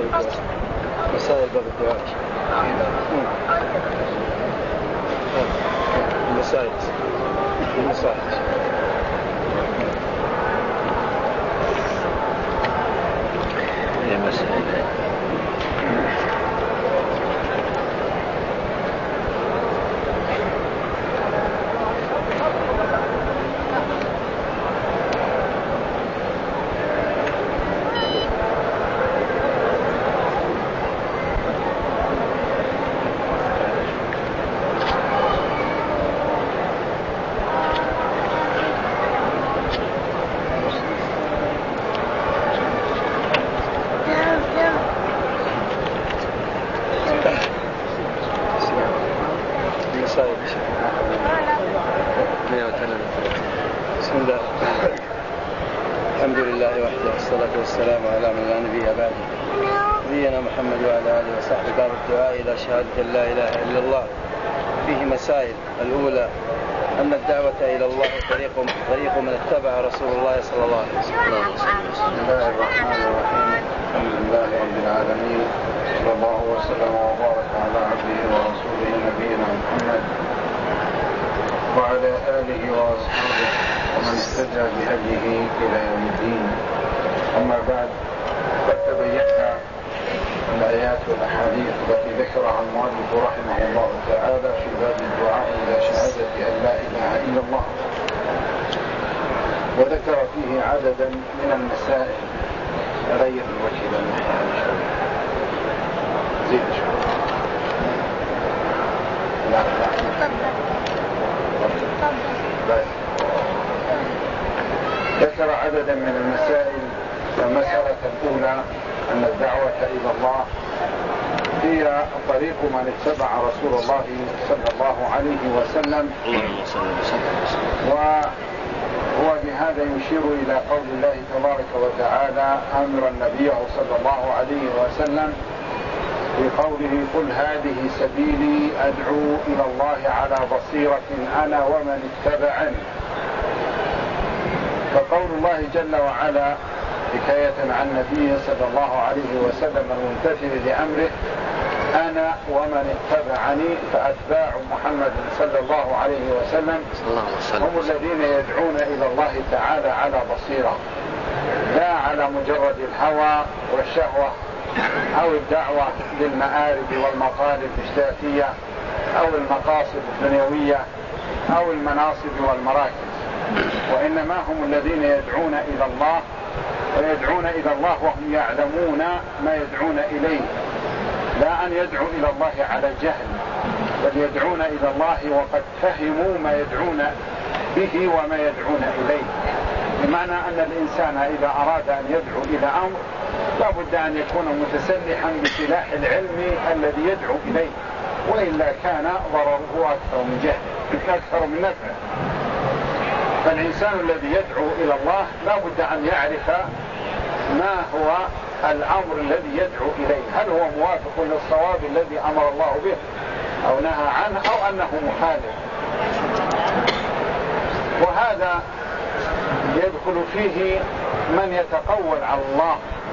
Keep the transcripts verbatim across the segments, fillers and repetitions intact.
الدعاء. مسائل باب الدعاء. المسائل المسائل هي مسائل. بسم الله، الحمد لله وحده، والصلاة والسلام على من لا نبي بعده، نبينا محمد وعلى آله وصحبه. باب الدعاء إلى شهادة لا إله إلا الله. فيه مسائل. الأولى أن الدعوة إلى الله طريق طريق من اتبع رسول الله صلى الله عليه وسلم. بسم الله الرحمن الرحيم. الحمد لله رب العالمين، صلى الله وسلم وبارك على عبده ورسوله نبينا محمد وعلى آله وأصحابه ومن اهتدى بهديه إلى يوم الدين. أما بعد، قد تبينا الآيات والأحاديث التي ذكرها المؤلف رحمه الله تعالى في باب الدعاء إلى شهادة أن لا إله إلا الله، وذكر فيه عددا من المسائل. غير الوجه إلى الناحية شوي، زيد شوي. لا لا ذكر عددا من المسائل. المسألة الأولى أن الدعوة إلى الله هي طريق من اتبع رسول الله صلى الله عليه وسلم، وهو بهذا يشير إلى قول الله تبارك وتعالى آمرا نبيه صلى الله عليه وسلم في قوله قل هذه سبيلي أدعو إلى الله على بصيرة أنا ومن اتبعني. فقول الله جل وعلا حكاية عن نبيه صلى الله عليه وسلم الممتثل لأمره أنا ومن اتبعني، فأتباع محمد صلى الله عليه وسلم هم الذين يدعون إلى الله تعالى على بصيرة، لا على مجرد الهوى والشهوة أو الدعوة للمآرب والمطالب الذاتية أو المقاصد الدنيوية أو المناصب والمراكز، وإنما هم الذين يدعون إلى الله، ويدعون إلى الله وهم يعلمون ما يدعون إليه، لا أن يدعوا إلى الله على جهل، بل يدعون إلى الله وقد فهموا ما يدعون به وما يدعون إليه. بمعنى أن الإنسان إذا أراد أن يدعو إلى أمر لا بد أن يكون متسلحا بسلاح العلم الذي يدعو إليه، وإلا كان ضرره أكثر من جهل أكثر من نفعه. فالإنسان الذي يدعو إلى الله لا بد أن يعرف ما هو الأمر الذي يدعو إليه، هل هو موافق للصواب الذي أمر الله به أو نهى عنه أو أنه مخالف. وهذا يدخل فيه من يتقول على الله،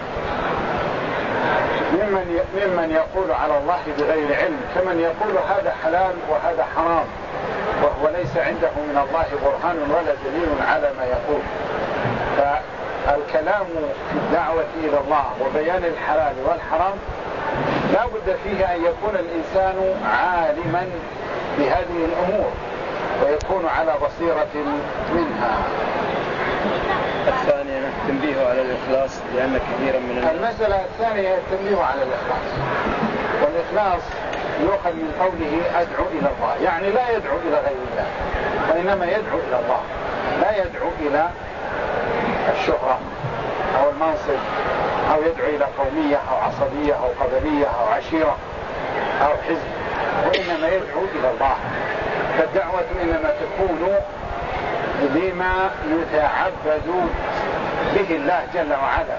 ممن ممن يقول على الله بغير علم، كمن يقول هذا حلال وهذا حرام وهو ليس عنده من الله برهان ولا دليل على ما يقول. فالكلام في الدعوة إلى الله وبيان الحلال والحرام لا بد فيه أن يكون الإنسان عالما بهذه الأمور ويكون على بصيرة منها. الثانية التنبيه على الإخلاص، لأن كثيرا من الناس. المسألة الثانية التنبيه على الإخلاص، والإخلاص يؤخذ من قوله أدعو إلى الله، يعني لا يدعو إلى غير الله، وإنما يدعو إلى الله، لا يدعو إلى الشهرة أو المنصب أو يدعو إلى قومية أو عصبية أو قبلية أو عشيرة أو حزب، وإنما يدعو إلى الله. فالدعوة إنما تكون بما يتعبد به الله جل وعلا.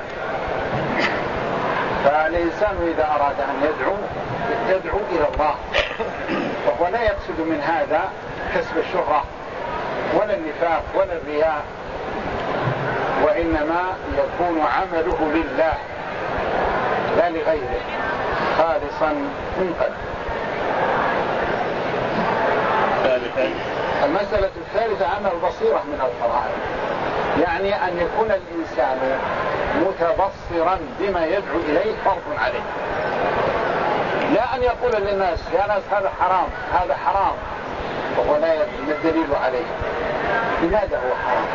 فالإنسان إذا أراد أن يدعو يدعو إلى الله، وهو لا يقصد من هذا كسب الشهرة ولا النفاق ولا الرياء، وإنما يكون عمله لله لا لغيره، خالصا من قلب. ثالثا المسألة الثالثة أن البصيرة من الفرائض، يعني أن يكون الإنسان متبصرا بما يدعو إليه فرض عليه، لا أن يقول للناس يا ناس هذا حرام هذا حرام وهو لا يدري ما الدليل عليه. لماذا هو حرام؟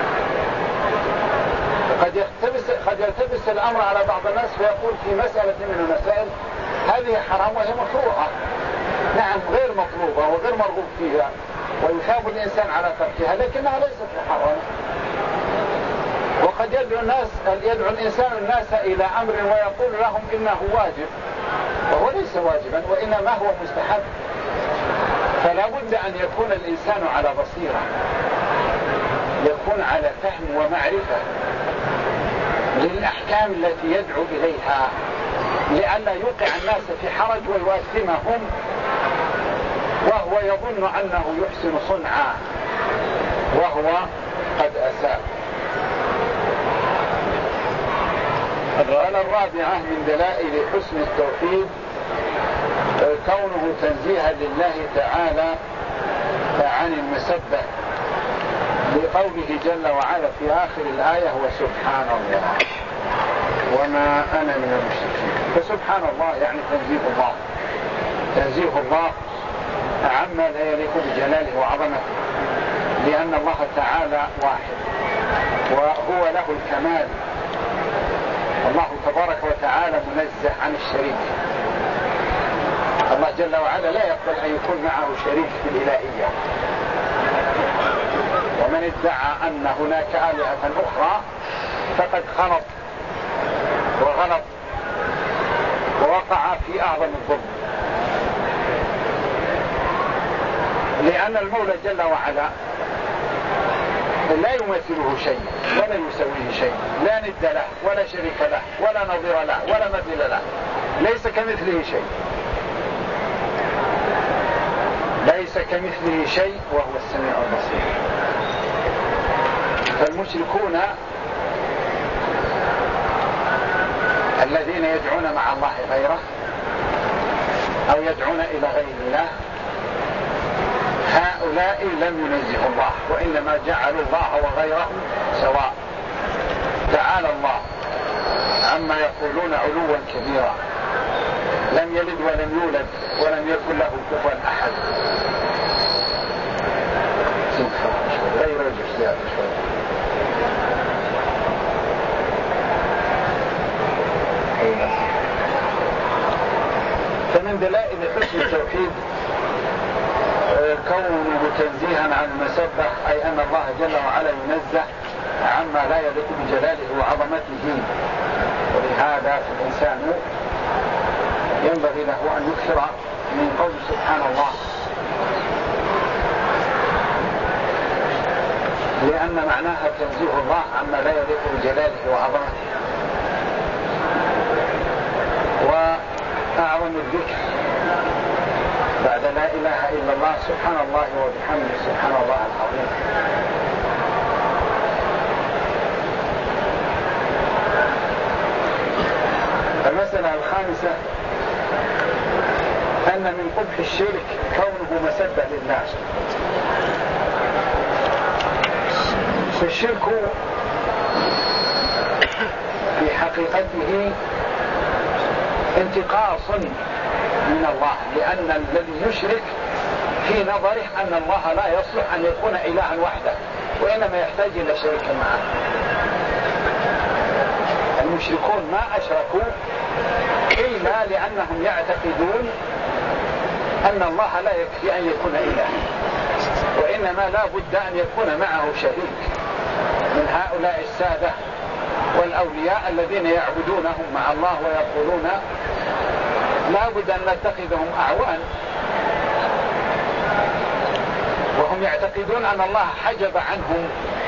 قد يلتبس قد يلتبس الأمر على بعض الناس فيقول في مسألة من المسائل هذه حرام وهي مكروهة، نعم غير مطلوبة وغير مرغوب فيها ويثاب الإنسان على تركها، لكنها ليست محرمة. وقد يدعو الناس يدعو الإنسان الناس إلى أمر ويقول لهم إنه واجب وهو ليس واجبا وإنما هو مستحب. فلا بد أن يكون الإنسان على بصيرة، يكون على فهم ومعرفة للأحكام التي يدعو إليها، لئلا يوقع الناس في حرج ويواثمهم وهو يظن أنه يحسن صنعا وهو قد أساء. الرابعة الرابعة من دلائل حسن التوحيد كونه تنزيها لله تعالى عن المسبة، لقوله جل وعلا في آخر الآية وسبحان الله وما أنا من المشركين. فسبحان الله يعني تنزيه الله، تنزيه الله عما لا يليق بجلاله وعظمته، لأن الله تعالى واحد وهو له الكمال. الله تبارك وتعالى منزه عن الشريك. الله جل وعلا لا يقبل أن يكون معه شريك في الإلهية. ومن ادعى أن هناك آلهة أخرى فقد خلط وغلط ووقع في أعظم الظلم، لأن المولى جل وعلا لا يمثله شيء ولا يسويه شيء، لا ند له ولا شريك له ولا نظير له ولا مثيل له، ليس كمثله شيء، ليس كمثله شيء وهو السميع البصير. فالمشركون الذين يدعون مع الله غيره أو يدعون إلى غير الله هؤلاء لم ينزهوا الله، وإنما جعلوا الله وغيره سواء. تعالى الله عما يقولون علوا كبيرا، لم يلد ولم يولد ولم يكن له كفوا أحد. غير الجزيات فمن دلائل حسن التوحيد كونه تنزيها عن المسبة، أي أن الله جل وعلا ينزه عما لا يليق بجلاله وعظمته. ولهذا الإنسان ينبغي له أن يكثر من قول سبحان الله، لأن معناها تنزيه الله عما لا يليق بجلاله وعظمته. وأعظم الذكر بعد لا إله إلا الله سبحان الله وبحمده سبحان الله العظيم. المسألة الخامسة أن من قبح الشرك كونه مسبة لله. فالشرك في حقيقته انتقاص من الله، لأن الذي يشرك في نظره أن الله لا يصلح أن يكون إلها وحده، وإنما يحتاج إلى شريك معه. المشركون ما أشركوا إلا لأنهم يعتقدون أن الله لا يكفي أن يكون إله، وإنما لا بد أن يكون معه شريك من هؤلاء السادة والأولياء الذين يعبدونهم مع الله ويقولون لا بد أن نتخذهم أعوان، وهم يعتقدون أن الله حجب عنهم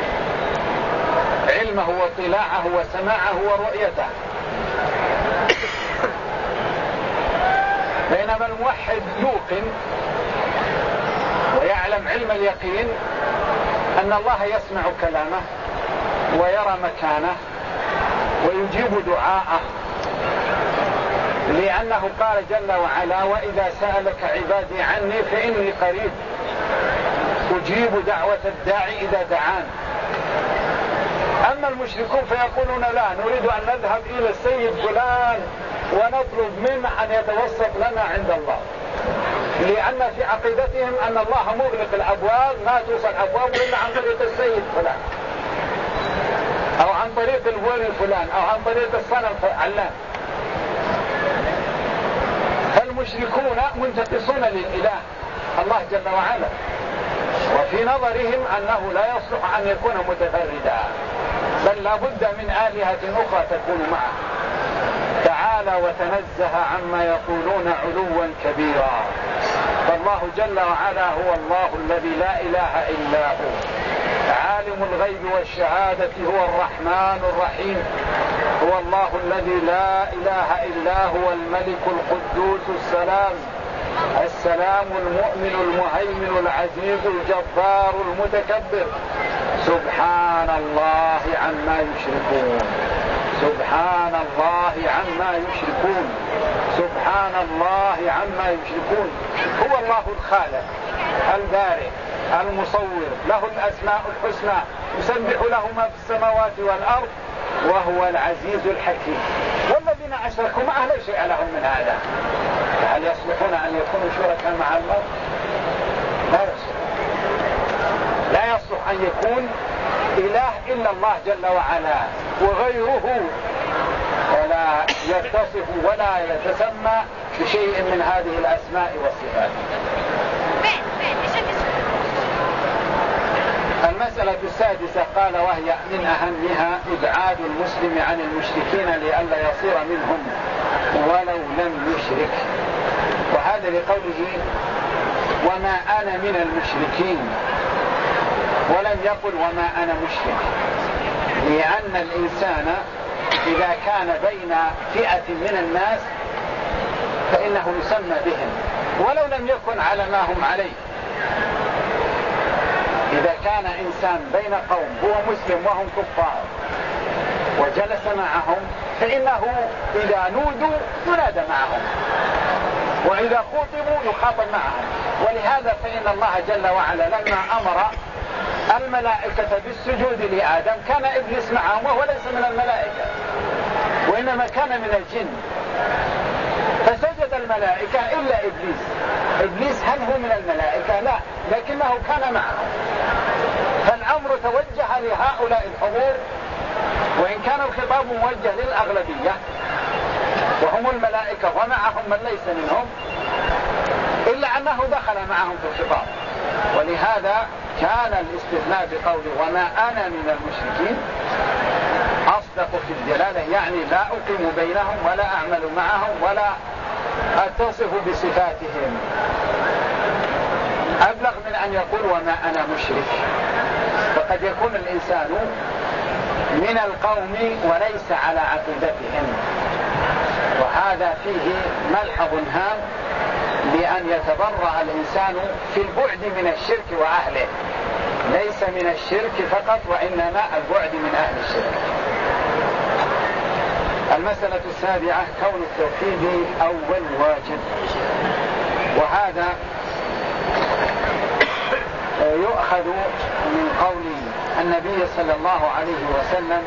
علمه واطلاعه وسماعه ورؤيته. بينما الموحد يوقن ويعلم علم اليقين أن الله يسمع كلامه ويرى مكانه ويجيب دعاءه لأنه قال جل وعلا وإذا سألك عبادي عني فإني قريب أجيب دعوة الداعي إذا دعان. أما المشركون فيقولون لا نريد أن نذهب إلى السيد فلان ونطلب منه أن يتوسط لنا عند الله، لأن في عقيدتهم أن الله مغلق الأبواب، ما توصل أبواب إلا عن طريق السيد فلان أو عن طريق الولي فلان أو عن طريق الصنم علان. فالمشركون منتقصون للإله الله جل وعلا، وفي نظرهم أنه لا يصلح أن يكون متفردا، بل لا بد من آلهة أخرى تكون معه. تعالى وتنزه عما يقولون علوا كبيرا. فالله جل وعلا هو الله الذي لا إله إلا هو، عالم الغيب والشهادة، هو الرحمن الرحيم، هو الله الذي لا إله إلا هو الملك القدوس السلام السلام المؤمن المهيمن العزيز الجبار المتكبر. سبحان الله عما يشركون، سبحان الله عما يشركون، سبحان الله عما يشركون. هو الله الخالق البارئ المصور، له الأسماء الحسنى، يسبح له ما في السماوات والأرض، وهو العزيز الحكيم. والذين أشركوا معه لا شيء لهم من هذا، فهل يصلحون أن يكونوا شركاء مع الله؟ لا يصلح، لا يصلح أن يكون إله إلا الله جل وعلا وغيره، ولا يتصف ولا يتسمى بشيء من هذه الأسماء والصفات. المسألة السادسة قال وهي من أهمها إبعاد المسلم عن المشركين لئلا يصير منهم ولو لم يشرك. وهذا لقوله وما أنا من المشركين، ولم يقل وما أنا مشرك، لأن الإنسان إذا كان بين فئة من الناس فإنه يسمى بهم ولو لم يكن على ما هم عليه. إذا كان إنسان بين قوم هو مسلم وهم كفار وجلس معهم فإنه إذا نودوا ينادى معهم، وإذا خاطبوا يخاطب معهم. ولهذا فإن الله جل وعلا لما أمر الملائكة بالسجود لآدم كان إبليس معهم وهو ليس من الملائكة وإنما كان من الجن، فسجد الملائكة إلا إبليس. إبليس هل هو من الملائكة؟ لا، لكنه كان معهم. فالأمر توجه لهؤلاء الحضور، وإن كان الخطاب موجه للأغلبية وهم الملائكة ومعهم من ليس منهم، إلا أنه دخل معهم في الخطاب. ولهذا كان الاستثناء بقوله وما أنا من المشركين أصدق في الدلالة، يعني لا أقيم بينهم ولا أعمل معهم ولا أتصف بصفاتهم، أبلغ من أن يقول وما أنا مشرك. فقد يكون الإنسان من القوم وليس على عقيدتهم، وهذا فيه ملحظ هام بأن يتبرأ الإنسان في البعد من الشرك وأهله، ليس من الشرك فقط وإنما البعد من أهل الشرك. المسألة السابعة كون التوحيد أول واجب، وهذا يؤخذ من قول النبي صلى الله عليه وسلم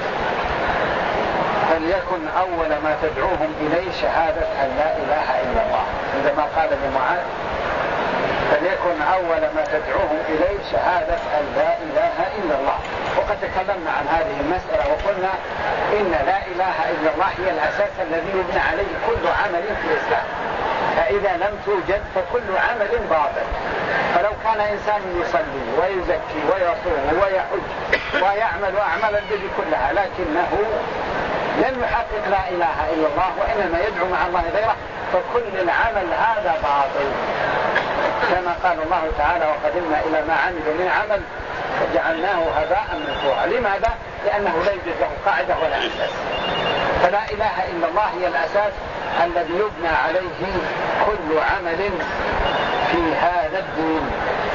فليكن أول ما تدعوهم إليه شهادة أن لا إله إلا الله، عندما قال لمعاذ فليكن أول ما تدعوهم إليه شهادة أن لا إله إلا الله. وقد تكلمنا عن هذه المسألة وقلنا إن لا إله إلا الله هي الأساس الذي يبنى عليه كل عمل في الإسلام، فإذا لم توجد فكل عمل باطل. فلو كان إنسان يصلي ويزكي ويصوم ويحج ويعمل أعمال البر كلها لكنه لم يحقق لا إله إلا الله وإنما يدعو مع الله غيره، فكل العمل هذا باطل، كما قال الله تعالى وقدمنا إلى ما عملوا من عمل فجعلناه هباء منثورا. لماذا؟ لأنه لا يوجد له قاعدة ولا أساس. فلا إله إلا الله هي الأساس الذي يبنى عليه كل عمل في هذا الدين.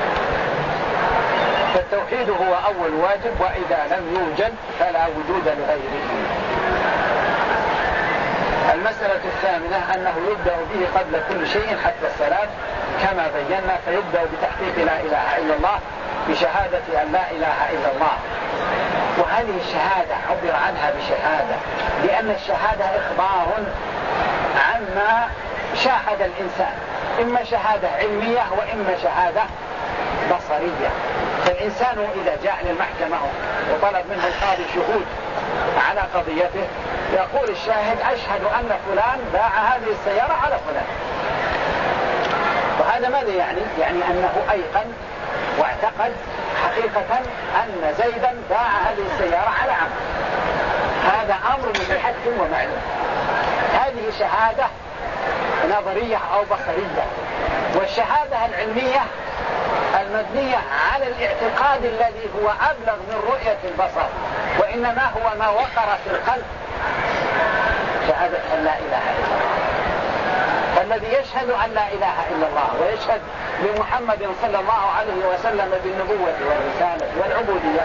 فالتوحيد هو أول واجب، وإذا لم يوجد فلا وجود لغيره. المسألة الثامنة أنه يبدأ به قبل كل شيء حتى الصلاة كما بينا، فيبدأ بتحقيق لا إله إلا الله بشهادة أن لا إله إلا الله. وهذه الشهادة عبر عنها بشهادة لأن الشهادة إخبار عما شاهد الإنسان، إما شهادة علمية وإما شهادة بصرية. فالإنسان إذا جاء للمحكمة وطلب منه القاضي شهود على قضيته يقول الشاهد أشهد أن فلان باع هذه السيارة على فلان. وهذا ماذا يعني؟ يعني أنه أيقن واعتقد حقيقة أن زيدا باع هذه السيارة على عمرو. هذا أمر متحتم ومعلوم. هذه شهادة نظرية أو بصرية. والشهادة العلمية المبنية على الاعتقاد الذي هو أبلغ من رؤية البصر، وإنما هو ما وقر في القلب، شهادة أن لا إله إلا الله. فالذي يشهد أن لا إله إلا الله ويشهد لمحمد صلى الله عليه وسلم بالنبوة والرسالة والعبودية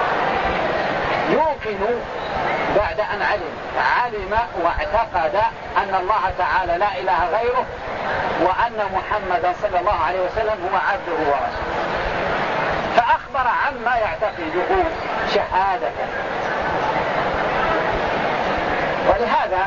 يوقن بعد أن علم علم واعتقد أن الله تعالى لا إله غيره وأن محمدا صلى الله عليه وسلم هو عبده ورسوله، فأخبر عما يعتقده شهادة. ولهذا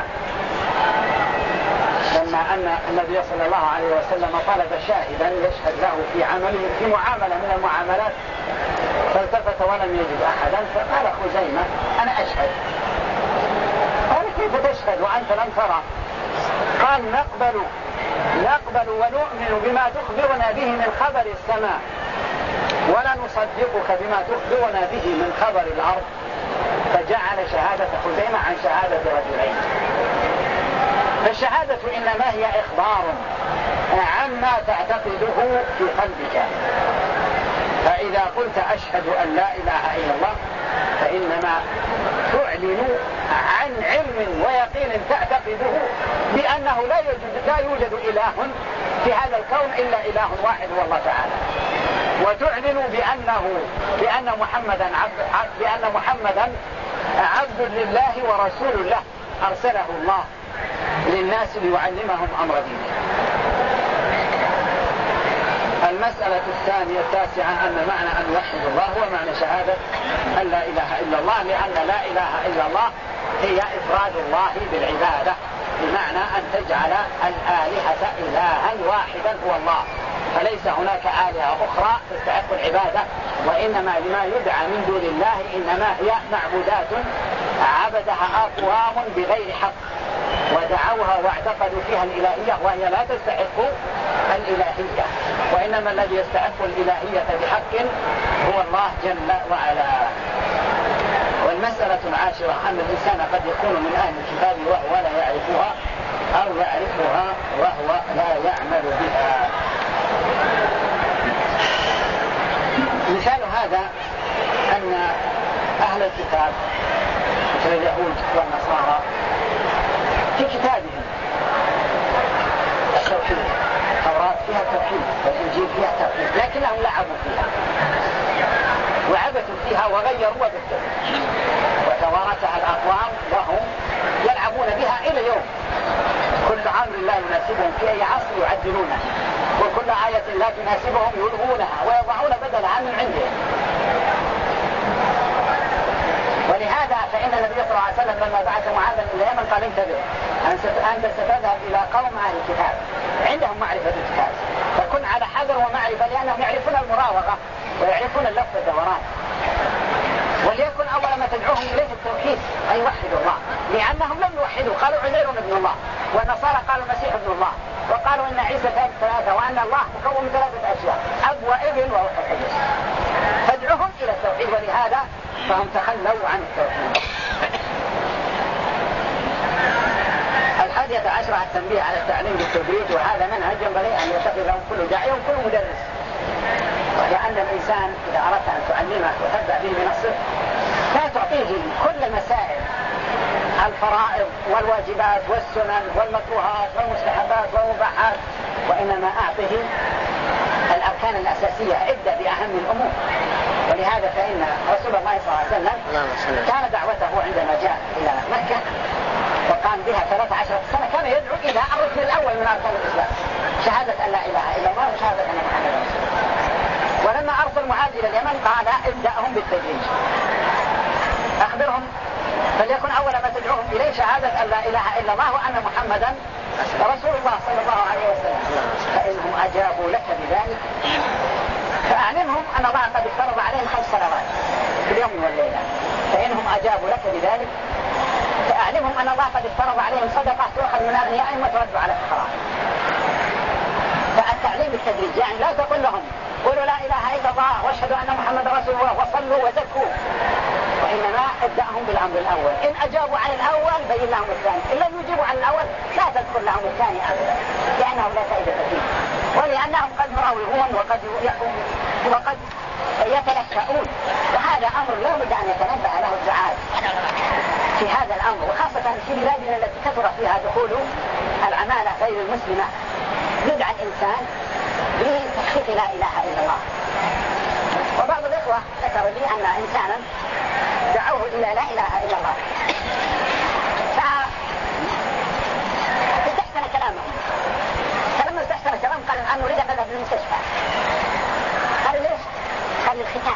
لما أن النبي صلى الله عليه وسلم طلب شاهدا يشهد له في عمله في معاملة من المعاملات فالتفت ولم يجد أحدا فقال خزيمة أنا أشهد. قال كيف تشهد وأنت لم ترى؟ قال نقبل نقبل ونؤمن بما تخبرنا به من خبر السماء ولا نصدقك بما تخبرنا به من خبر الأرض. فجعل شهادة خزيمة عن شهادة رجلين. فالشهادة إنما هي إخبار عما تعتقده في قلبك. فإذا قلت أشهد أن لا إله إلا الله فإنما تعلن عن علم ويقين تعتقده بأنه لا يوجد, لا يوجد إله في هذا الكون إلا إله واحد هو الله تعالى. وتعلن بأنه بأن محمدا عبد بأن محمدا عبد لله ورسول له أرسله الله للناس ليعلمهم أمر دينه. المسألة الثانية التاسعة أن معنى أن يوحد الله هو معنى شهادة أن لا إله إلا الله، لأن لا إله إلا الله هي إفراد الله بالعبادة، بمعنى أن تجعل الآلهة إلها واحدا هو الله، فليس هناك آلهة أخرى تستحق العبادة، وإنما لما يدعى من دون الله إنما هي معبودات عبدها أقوام بغير حق ودعوها واعتقدوا فيها الإلهية وهي لا تستحق الإلهية، وإنما الذي يستحق الإلهية بحق هو الله جل وعلا. والمسألة العاشرة أن الإنسان قد يكون من أهل الكتاب وهو لا يعرفها أو يعرفها وهو لا يعمل بها. مثال هذا أن أهل الكتاب مثل اليهود والنصارى في كتابهم التوحيد، التوراة فيها التوحيد والإنجيل فيها التوحيد، لكنهم لعبوا فيها وعبثوا فيها وغيروا وبدلوا وتوارثها الأقوام وهم يلعبون بها إلى اليوم. كل أمر لا يناسبهم في أي عصر يعدلونه، وكل آية لا تناسبهم يلغونها ويضعون بدلها من عندهم. ولهذا فإن النبي صلى الله عليه وسلم لما بعث معاذا إلى اليمن قال انتبه أنت ستذهب إلى قوم أهل الكتاب عندهم معرفة الكتاب، فكن على حذر ومعرفة لأنهم يعرفون المراوغة ويعرفون اللف والدوران. وليكن أول ما تدعوهم إليه التوحيد أن يوحدوا الله، لأنهم لم يوحدوا، قالوا عزير ابن الله، والنصارى قالوا المسيح ابن الله، وقالوا إن عيسى ثلاثة وأن الله مكون من ثلاثة أشياء أب وابن وروح القدس. فادعوهم إلى التوحيد، ولهذا فهم تخلوا عن التوحيد. الحادية عشرة التنبيه على التعليم بالتدريج، وهذا منهج ينبغي أن يتخذه كل داعي وكل مدرس، وهي أن الإنسان إذا أردت أن تعلمه وتبدأ به من الصفر لا تعطيه كل المسائل الفرائض والواجبات والسنن والمكروهات والمستحبات والمباحات، وإنما أعطيه الأركان الأساسية، ابدأ بأهم الأمور. ولهذا فإن رسول الله صلى الله عليه وسلم كان دعوته عندما جاء إلى مكة وقام بها ثلاث عشرة شهادة أن لا إله إلا الله وشهادة أن محمدا رسول الله. ولما أرسل معاذ إلى اليمن قال ابدأهم بالتدريج، أخبرهم فليكن أول ما تدعوهم إليه شهادة أن لا إله إلا الله وأن محمدا رسول الله صلى الله عليه وسلم. فإنهم أجابوا لك بذلك فأعلمهم أن الله قد افترض عليهم خمس صلوات في اليوم والليلة. فإنهم أجابوا لك بذلك فأعلمهم أن الله قد افترض عليهم صدقة تؤخذ من أغنيائهم وترد على الفقراء. فالتعليم بالتدريج يعني لا تقل لهم قولوا لا إله إلا الله واشهدوا أن محمد رسول الله وصلوا وزكوا، وإنما ابدأهم بالأمر الأول. إن أجابوا عن الأول بين لهم الثاني، إن لم يجيبوا عن الأول لا تذكر لهم الثاني أبدا لأنه لا فائدة فيه، ولأنهم قد يراوغون وقد وقد يتلكؤون، وهذا أمر لا بد أن يتنبه له الدعاة في هذا الأمر، وخاصة في بلادنا التي كثر فيها دخول العمالة غير المسلمة. يدعى الإنسان بتحقيق لا إله إلا الله. وبعض الإخوة ذكروا لي أن إنسانا دعوه إلى لا إله إلا الله فاستحسن كلامه، فلما استحسن كلامه قال الآن نريد أن نذهب للمستشفى. قال ليش؟ قال للختان.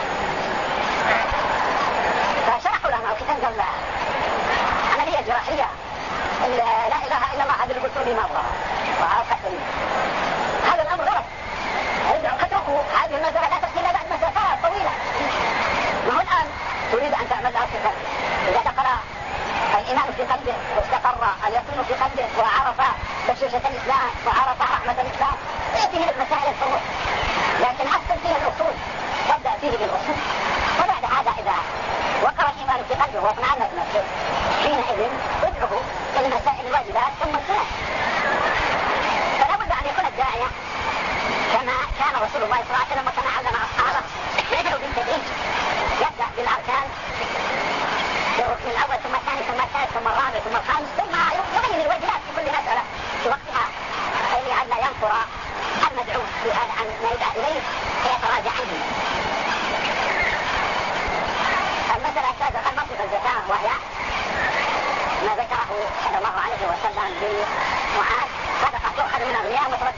فشرحوا له الختان قال لا عملية جراحية لا إله إلا الله هذا اللي قلت لي ما أبغى وعاقتني. هذا الأمر غلط، اتركوا هذه المسافة لا تأتي إلا بعد مسافات طويلة. وهو الآن تريد أن تعمل لها ختان، إذا دخل الإيمان في قلبه واستقر اليقين في قلبه وعرف بشاشة الإسلام وعرف رحمة الإسلام يأتيه المسائل الفروع، لكن أحسن فيه الأصول تبدأ فيه بالأصول. وبعد هذا إذا وقر الإيمان في قلبه واطمأنت نفسه حينئذ ادعه إلى المسائل الواجبات ثم السنة. فلا بد أن يكون الداعية كما كان رسول الله صلى الله عليه وسلم وكما علم أصحابه يدعو بالتدريج، يبدأ بالأركان بالركن الأول ثم الثاني ثم الثالث ثم الرابع ثم الخامس ثم يبين الواجبات في كل مسألة في وقتها لئلا ينفر المدعو في هذا عن ما يدعى إليه فيتراجع عنه. المسألة السادسة الموقف الزكاة، وهي ما ذكره صلى الله عليه وسلم بمعاذ صدقة تؤخذ من أغنياء وترد